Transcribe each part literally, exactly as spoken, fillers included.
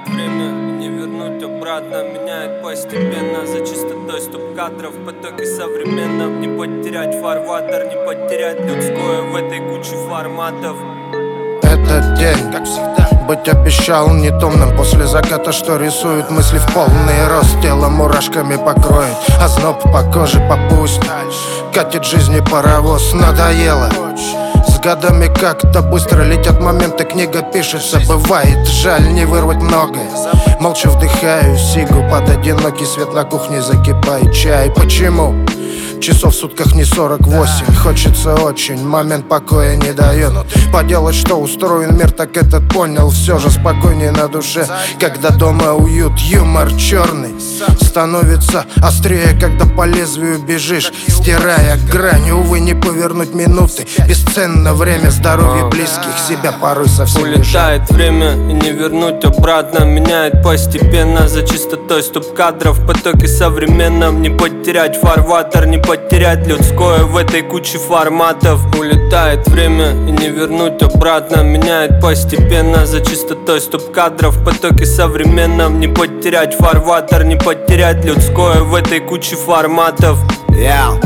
Улетает время, не вернуть обратно. Меняет постепенно за чистотой стоп-кадров. В потоке современном не потерять фарватер, не потерять людское в этой куче форматов. Этот день, как всегда, быть обещал не томным. После заката, что рисует мысли в полный рост. Тело мурашками покроет, озноб по коже попусть. Катит жизни паровоз, надоело. С годами как-то быстро летят моменты, книга пишется. Бывает, жаль не вырвать многое. Молча вдыхаю сигу, под одинокий свет на кухне закипает чай. Почему? Часов в сутках не сорок восемь. Хочется очень, момент покоя не дает. Поделать, что устроен мир, так этот понял. Все же спокойнее на душе, когда дома уют. Юмор черный становится острее, когда по лезвию бежишь, стирая грань. Увы, не повернуть минуты. Бесценно время, здоровье близких, себя порой совсем не жаль. Улетает время и не вернуть обратно. Меняет постепенно за чистотой стоп-кадров. В потоке современном не потерять фарватер, не потерять людское в этой куче форматов. Улетает время и не вернуть обратно. Меняет постепенно за чистотой стоп-кадров. В потоке современном не потерять фарватер, не потерять людское в этой куче форматов. Яу,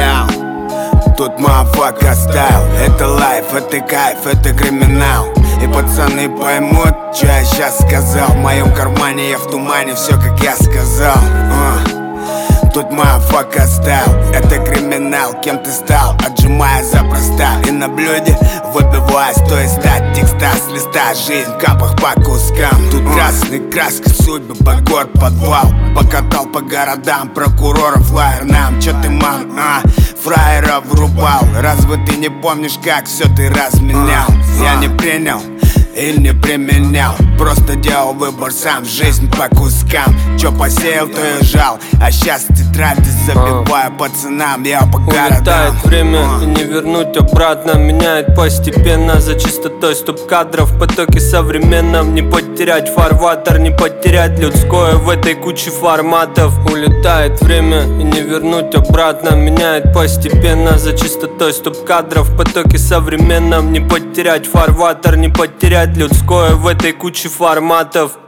яу, тут мафака стайл. Это лайф, это кайф, это криминал. И пацаны поймут, что я сейчас сказал. В моем кармане я в тумане, все как я сказал. uh. Тут мафака стайл, это криминал. Кем ты стал, отжимая запросто. И на блюде выпивая, стоя стать текста с листа. Жизнь в капах по кускам. Тут красной краской судьбы, под город подвал. Покатал по городам, прокуроров лайер нам. Чё ты, ман, а? Фраера врубал. Разве ты не помнишь, как все ты разменял? Я не принял и не применял, просто делал выбор сам. Жизнь по кускам, чё посеял, то и жал. А щас тетради забиваю пацанам, я по городам. Улетает время и не вернуть обратно. Меняет постепенно за чистотой стоп-кадров. В потоке современном не потерять фарватер, не потерять людское в этой куче форматов. Улетает время и не вернуть обратно. Меняет постепенно за чистотой стоп-кадров. В потоке современном не потерять фарватер, не потерять людское в этой куче форматов.